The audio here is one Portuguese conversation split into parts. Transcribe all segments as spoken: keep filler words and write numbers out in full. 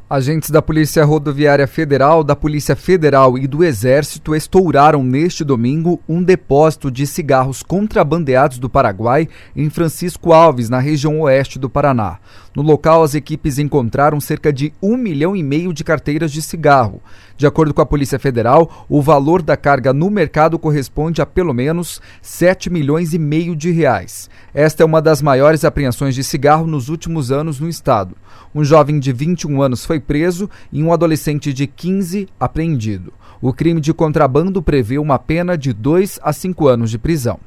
Agentes da Polícia Rodoviária Federal, da Polícia Federal e do Exército estouraram neste domingo um depósito de cigarros contrabandeados do Paraguai em Francisco Alves, na região oeste do Paraná. No local, as equipes encontraram cerca de um milhão e meio de carteiras de cigarro. De acordo com a Polícia Federal, o valor da carga no mercado corresponde a pelo menos sete milhões e meio de reais. Esta é uma das maiores apreensões de cigarro nos últimos anos no estado. Um jovem de vinte e um anos foi preso e um adolescente de quinze apreendido. O crime de contrabando prevê uma pena de dois a cinco anos de prisão.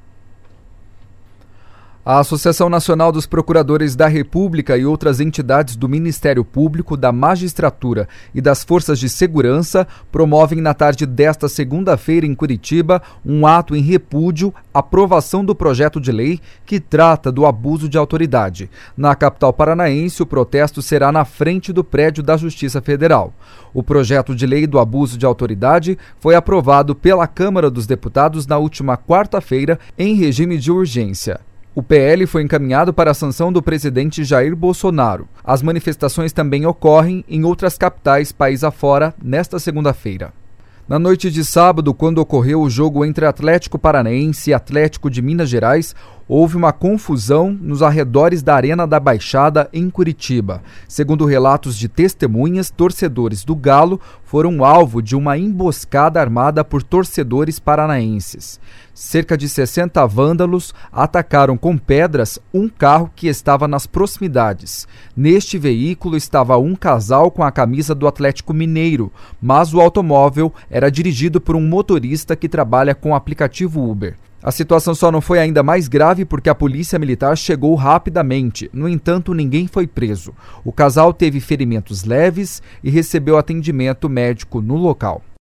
A Associação Nacional dos Procuradores da República e outras entidades do Ministério Público, da Magistratura e das Forças de Segurança promovem na tarde desta segunda-feira em Curitiba um ato em repúdio à aprovação do projeto de lei que trata do abuso de autoridade. Na capital paranaense, o protesto será na frente do prédio da Justiça Federal. O projeto de lei do abuso de autoridade foi aprovado pela Câmara dos Deputados na última quarta-feira em regime de urgência. O P L foi encaminhado para a sanção do presidente Jair Bolsonaro. As manifestações também ocorrem em outras capitais país afora nesta segunda-feira. Na noite de sábado, quando ocorreu o jogo entre Atlético Paranaense e Atlético de Minas Gerais, houve uma confusão nos arredores da Arena da Baixada, em Curitiba. Segundo relatos de testemunhas, torcedores do Galo foram alvo de uma emboscada armada por torcedores paranaenses. Cerca de sessenta vândalos atacaram com pedras um carro que estava nas proximidades. Neste veículo estava um casal com a camisa do Atlético Mineiro, mas o automóvel era dirigido por um motorista que trabalha com o aplicativo Uber. A situação só não foi ainda mais grave porque a polícia militar chegou rapidamente. No entanto, ninguém foi preso. O casal teve ferimentos leves e recebeu atendimento médico no local.